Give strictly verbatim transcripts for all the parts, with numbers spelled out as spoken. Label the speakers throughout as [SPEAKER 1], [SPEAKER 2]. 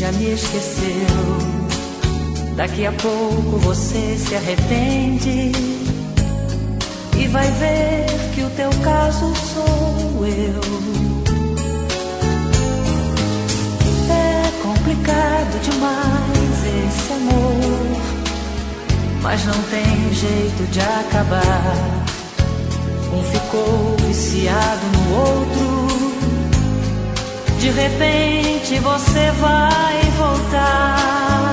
[SPEAKER 1] já me esqueceu. Daqui a pouco você se arrepende e vai ver que o teu caso sou eu. É complicado demais esse amor, mas não tem jeito de acabar. Um ficou viciado no outro, de repente você vai voltar.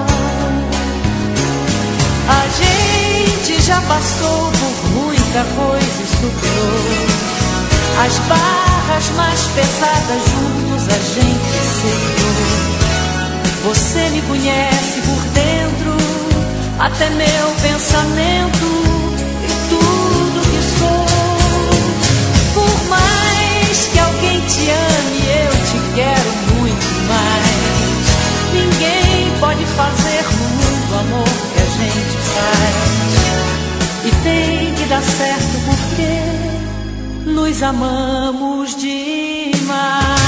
[SPEAKER 1] A gente já passou por muita coisa e superou. As barras mais pesadas juntos a gente segurou. Você me conhece por dentro, até meu pensamento e tudo que sou. Por mais que alguém te ame, eu te quero muito mais. Ninguém pode fazer no mundo o amor que a gente faz. E tem que dar certo porque nos amamos demais.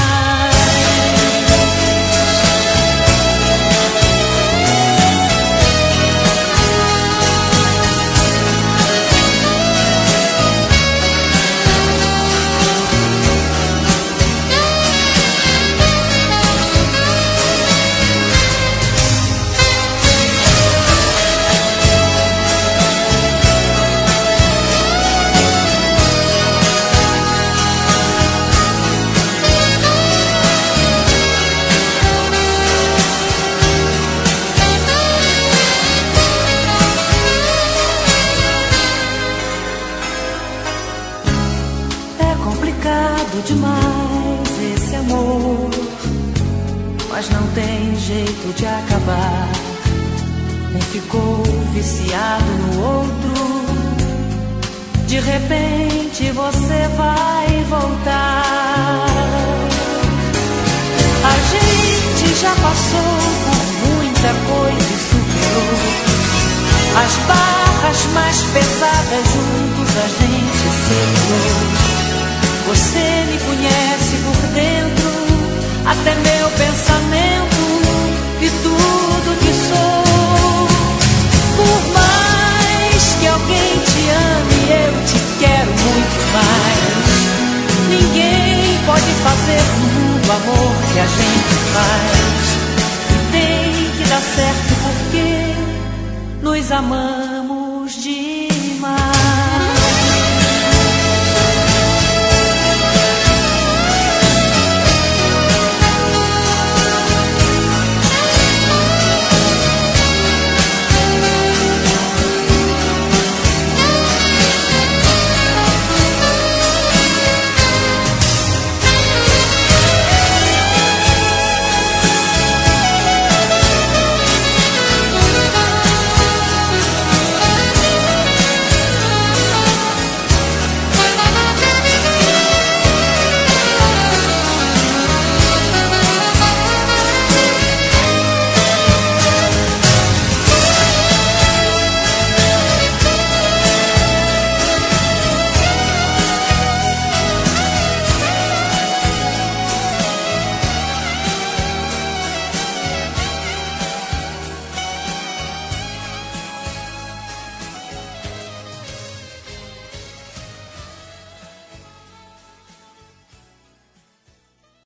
[SPEAKER 1] Demais esse amor, mas não tem jeito de acabar. Um ficou viciado no outro, de repente você vai voltar. A gente já passou por muita coisa e superou. As barras mais pesadas juntos a gente segurou. Você me conhece por dentro, até meu pensamento e tudo que sou. Por mais que alguém te ame, eu te quero muito mais. Ninguém pode fazer no mundo o amor que a gente faz. E tem que dar certo porque nos amamos demais.